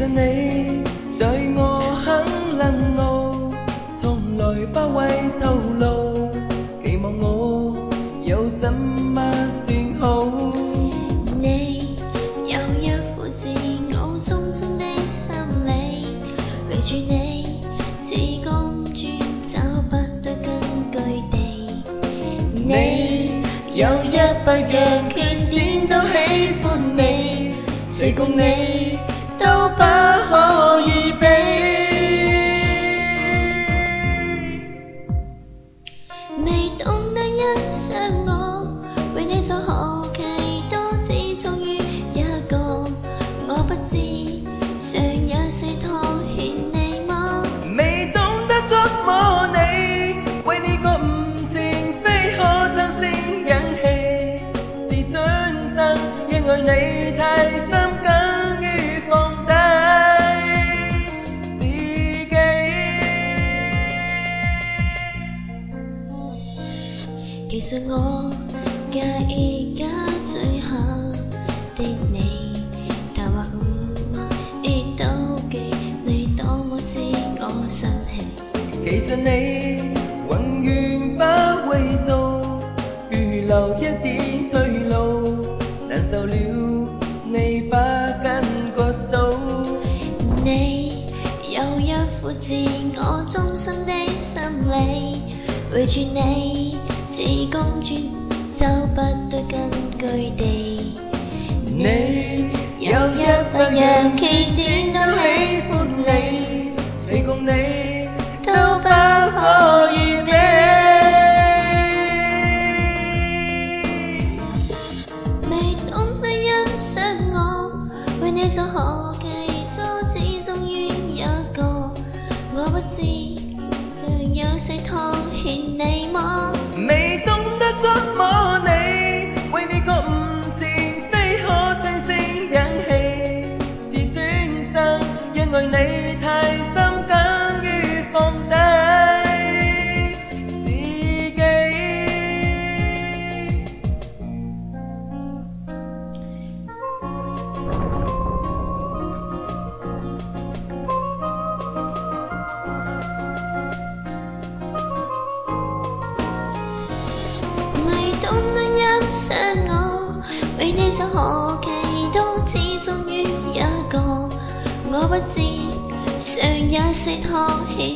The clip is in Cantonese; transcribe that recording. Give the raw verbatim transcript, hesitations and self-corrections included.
實你對我很冷傲，從來不會透露，期望我又怎麼算好？ 你有一副自我中心的心理，圍住你似公主找不到根據地。你有一百樣缺點都喜歡你，誰共你都不可以比。未懂得欣賞我，為你所可期多只忠於一個，我不知尚有誰拖欠你嗎？ 未懂得觸摸你，為你覺悟情非可爭先引起，是轉身因愛你太深，更於放低自己。 其實我介意假醉下的你，但或誤意妒忌你多麼使我生氣。 其實你永遠不會做，預留一點退路，難受了你不感覺到。 你有一副自我中心的心理，圍住你似公主找不到根據地。 你有一百樣缺點都喜歡你，誰共你都不可以比。 未懂得欣賞我，為你所可期多只忠於一個，我不知尚有誰拖欠你嗎？ 未懂得觸摸你，為你覺悟情非可爭先引起，是轉身因愛你太深，更於放低自己。 未懂得欣賞我，為你所可期多只忠於一個，我不知尚有誰拖欠